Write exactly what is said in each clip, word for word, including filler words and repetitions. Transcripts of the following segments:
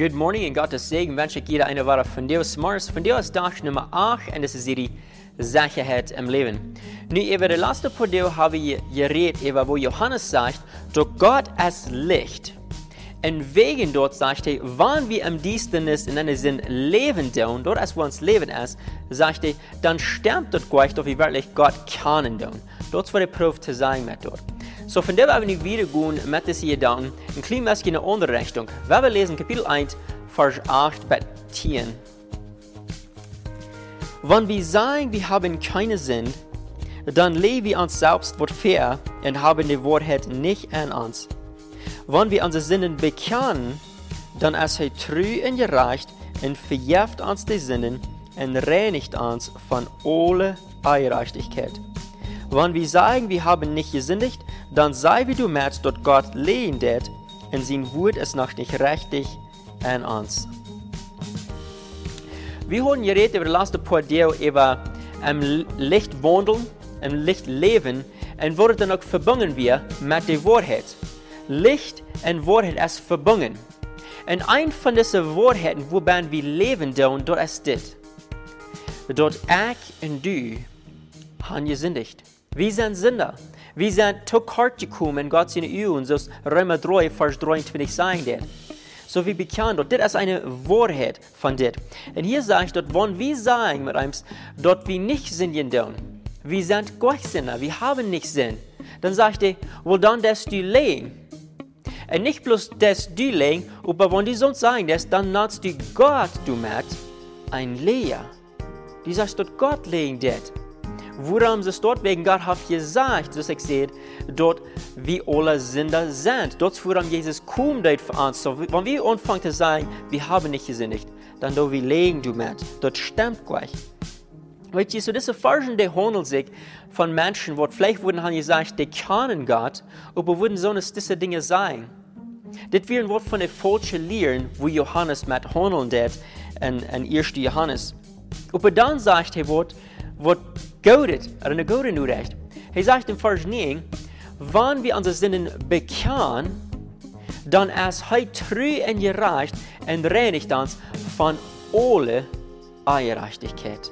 Good morning und Gottes Segen wünsche ich jeder eine Woche von Deus Mars. Von Deus Tag Nummer acht und das ist die Sicherheit im Leben. Nu, über die letzte Podcast habe ich geredet, über wo Johannes sagt, dass Gott ist Licht. Und wegen dort sagt er, wenn wir im Dienstnis in einem Sinn leben tun, dort als wir uns leben ist, sagt er, dann stimmt dort gleich, dass wir wirklich Gott kennen tun. Dort wird die Prüf zu sein mit dort. So von der werden wir wieder gehen mit diesen Gedanken, ein klein bisschen in eine andere Richtung. Wir lesen Kapitel eins, Vers acht bis zehn. Wenn wir sagen, wir haben keinen Sinn, dann leben wir uns selbst was fair und haben die Wahrheit nicht in uns. Wenn wir unsere Sünden bekennen, dann ist er treu und gerecht und vergibt uns die Sünden und reinigt uns von aller Ungerechtigkeit. Wenn wir sagen, wir haben nicht gesündigt, dann sei wie du merkst, dass Gott lehndet und sein Wort ist noch nicht richtig in uns. Wir haben geredet über das letzte paar Tage über im Licht wandeln, im Licht leben und wurde dann auch verbunden wir mit der Wahrheit. Licht und Wahrheit ist verbunden. Und ein von diesen Wahrheiten, wobei wir leben dürfen, dort ist das. Dort ich und du haben gesündigt. Wir sind Sünder. Wir sind zu kurz gekommen in Gottes Augen, so Römer drei, Vers dreiundzwanzig sagen das. So wie bekannt, dort, das ist eine Wahrheit von das. Und hier sagt dort, wenn wir sagen mit uns, dort wir nicht sündigen dürfen, wir sind Gottsünder, wir haben nicht Sinn, dann sagt er, well, dann darfst du leben. Und nicht bloß das du leben, aber wenn die sonst sagen das, dann nennst du Gott, du mit, ein Lehrer. Die sagst dort, Gott legen das. Worum es dort wegen Gott hat gesagt, dass ich sehe, dort wie alle Sünder sind. Dort worum Jesus kommt für uns. So, wenn wir anfangen zu sagen, wir haben nicht gesündigt, dann do wir legen du mit. Dort stimmt gleich. Weißt du, so diese Versen, die handeln sich von Menschen, wo vielleicht wurden han gesagt, die kennen Gott, aber würden so diese Dinge sein. Das wäre ein Wort von der falschen Lehren, wo Johannes mit handeln das in, in erster Johannes. Aber dann sagt er, was Wat goudet, er eine gute Nachricht. Er sagt im Vers neun, wenn wir unsere Sünden bekennen, dann ist er treu und gerecht und reinigt uns von aller Ungerechtigkeit.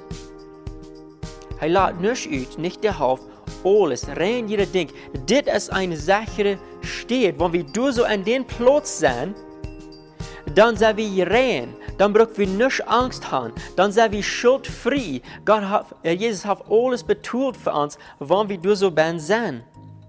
Er lässt nicht aus, nicht der Haufen, alles, rein jeder Ding. Das ist eine sichere Stadt. Wenn wir da so an den Platz sind, dann sind wir rein. Dann brauchen wir nicht Angst haben. Dann sind wir schuldfrei. Gott hat, Jesus hat alles betont für uns, wenn wir da so sind.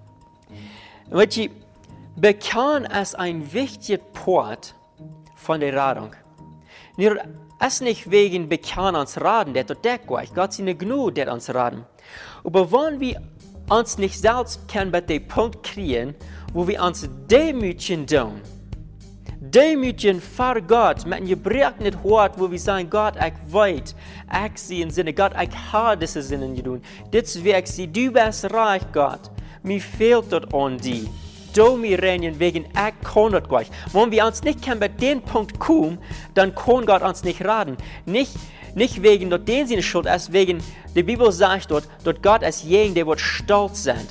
Weißt du, bekennen ist ein wichtiger Part von der Radung. Es ist nicht wegen Bekennen uns raten, das ist das Gott ist nicht genug, das uns raten. Aber wenn wir uns nicht selbst kennen, bei dem Punkt kriegen, wo wir uns demütigen tun, demütigen vor Gott, mit einem gebrochenen Hort, wo wir sagen, Gott, ich weiß, ich sehe im Sinne, Gott, ich habe diese Sinne getan. Das ist wie ich sehe, du bist reich, Gott. Mir fehlt das an dir. Du mir reinigen wegen, ich kann das gleich. Wenn wir uns nicht kennen, bei dem Punkt kommen, dann kann Gott uns nicht raten. Nicht, nicht wegen, dass den seine Schuld ist, wegen, die Bibel sagt dort, dass Gott ist jemand, der wird stolz sein.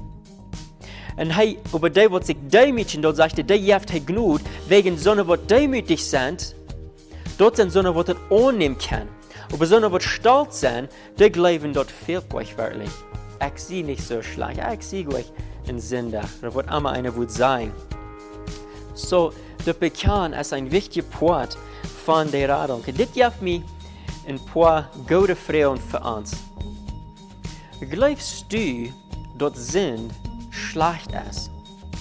Und hey, über die, was sich demütigen, dort sagt er, die habt er genug, wegen Sonne, die demütig sind, dort sind Sonne, die das annehmen können. Aber Sonne, die stolz sind, die glauben, dort fehlt gleich wirklich. Ich sehe nicht so schlecht, ich sehe gleich einen Sünder. Das wird immer einer wird sein. So, das Bekennen ist ein wichtiger Part von der Radung. Und das gibt mir ein paar gute Fragen für uns. Glaubst du, dort sind schlecht ist?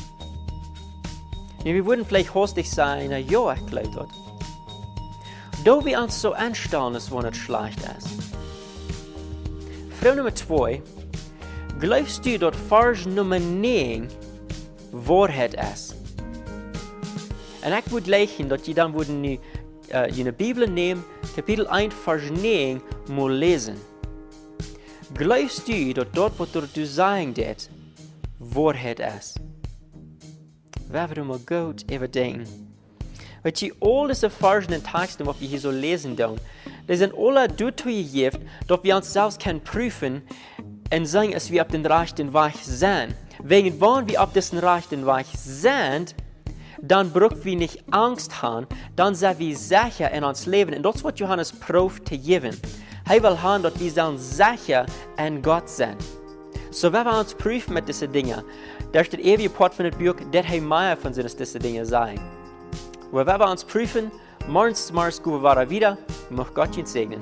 Ja, wir würden vielleicht hostig sein, ja, ich glaube das. Da wir uns so anstellen, als wenn es schlecht ist. Frage Nummer zwei. Glaubst du, dass Vers Nummer neun Wahrheit ist? Und ich würde leichen, dass die dann würden die, uh, die Bibel nehmen, Kapitel eins, Vers neun, mal lesen. Glaubst du, dass dort, was du sagen das, Wahrheit ist? Wir werden mal gut überdenken. Weil die all diese Versen und Texte, die wir hier so lesen, die sind alle dazu gegeben, dass wir uns selbst können prüfen und sagen, dass wir auf den rechten Weg sind. Wegen, wenn wir auf diesen rechten Weg sind, dann brauchen wir nicht Angst haben, dann sind wir sicher in uns Leben. Und das ist, was Johannes probt zu geben. Er will haben, dass wir dann sicher in Gott sind. So, wenn wir uns prüfen mit diesen Dingen, da steht ewig Part von dem Buch, dass er mehr von diesen Dingen sein. Und wenn wir uns prüfen, morgens, morgens gehen wir wieder, möchte Gott uns segnen.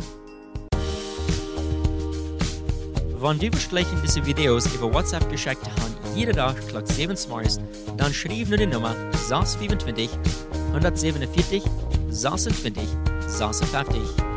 Wenn du gleichen diese Videos über WhatsApp geschickt hast, jeden Tag gleich sieben Morgens, dann schreib nur die Nummer sechs fünfundzwanzig, hundertsiebenundvierzig, sechsundzwanzig, sechsundfünfzig.